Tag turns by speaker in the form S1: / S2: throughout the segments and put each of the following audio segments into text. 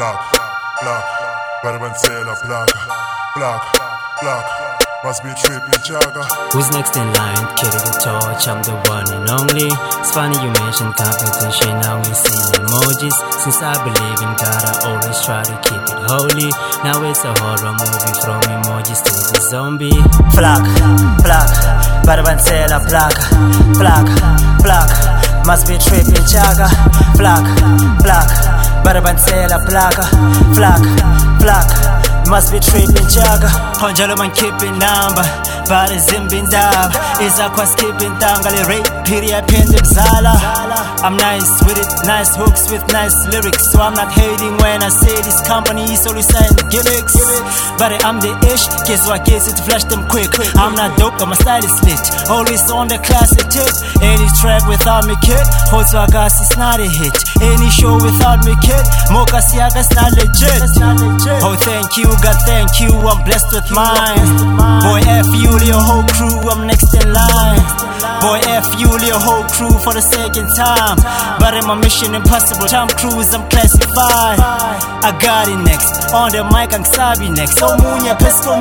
S1: Black, black, Barbancela, black, black, black, must be tripping Jaga.
S2: Who's next in line? Carry the torch, I'm the one and only. It's funny you mentioned competition, now we see emojis. Since I believe in God, I always try to keep it holy. Now it's a horror movie from emojis to the zombie.
S3: Black, black, Barbancela, black, black, black, must be tripping Jaga. Black, black, Barbancela, black, black, black, must be tripping Jaga. Ponjalo man keeping number, body zimbin dab. Is a kwa skipping tangle rate, period pending zala. I'm nice with it, nice hooks with nice lyrics. So I'm not hating when I say this company is always saying gimmicks. But I'm the ish, guess what gets it, flash them quick. I'm not dope, but my style is lit. Always on the classic tip. Any track without me kid, Volkswagen it's not a hit. Any show without me kid, Mocha Siaga's not legit. Oh thank you, God thank you, I'm blessed with mine. Boy F you, your whole crew, I'm next in line. Boy F you, your whole crew for the second time. But in my mission impossible, Tom Cruise, I'm classified. I got it next, on the mic I'm Sabi next. Oh munya, pesco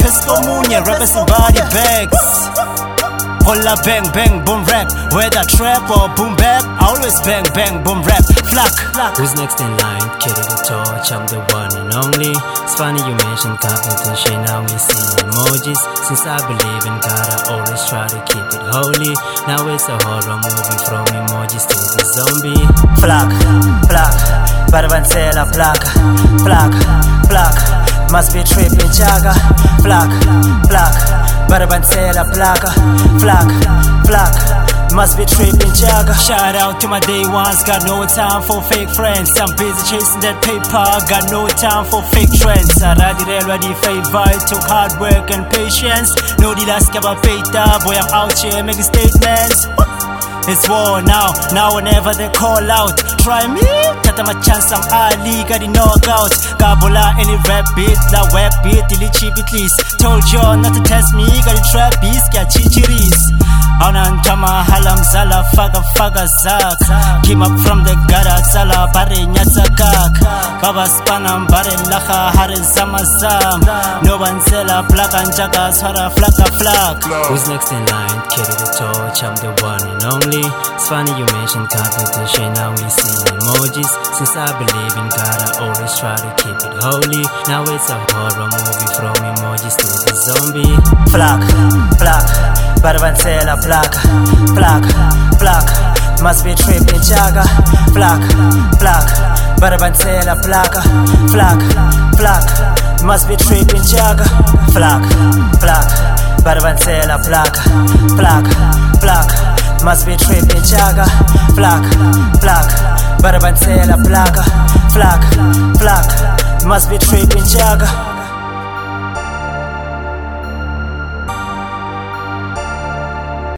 S3: munya, rappers and body bags. Holla bang bang boom rap, whether trap or boom bap, I always bang bang boom rap. Flock.
S2: Who's next in line? Carry the torch, I'm the one and only. It's funny you mentioned competition, now we see emojis. Since I believe in God, I always try to keep it holy. Now it's a horror movie from emojis to the zombie.
S3: Black, black, Barbancela, black, black, black, must be tripping Jaga. Black, black, Barbancela, black, black, black, must be tripping Jaga. Shout out to my day ones, got no time for fake friends. I'm busy chasing that paper, got no time for fake trends. I ready favor, it took hard work and patience. No the last about beta, boy I'm out here making statements. It's war now whenever they call out. Try me, kata my chance I'm Ali, got the knockout. Gabola any rap beat, la web beat, delete cheap at least. Told you not to test me, got the trap beats, got chichiris. Anan chama halam zala, faga zak. Came up from the gutter, zala, bare nyatsakak. Baba spanam, bare lacha, hare zamazam. No one zela, black and jaga, swara, flak.
S2: Who's next in line? Carry the torch, I'm the one and only. It's funny you mentioned competition, now we see emojis. Since I believe in God, I always try to keep it holy. Now it's a horror movie from emojis to the zombie.
S3: Black, black, Barbancela, black, black, black, must be tripping Jaga. Black, black, Barbancela, black, black, black, must be tripping Jaga. Black, black, Barbancela, black, black, black, must be tripping Jaga. Black, black, Barbancela, black, black, black, must be tripping Jaga.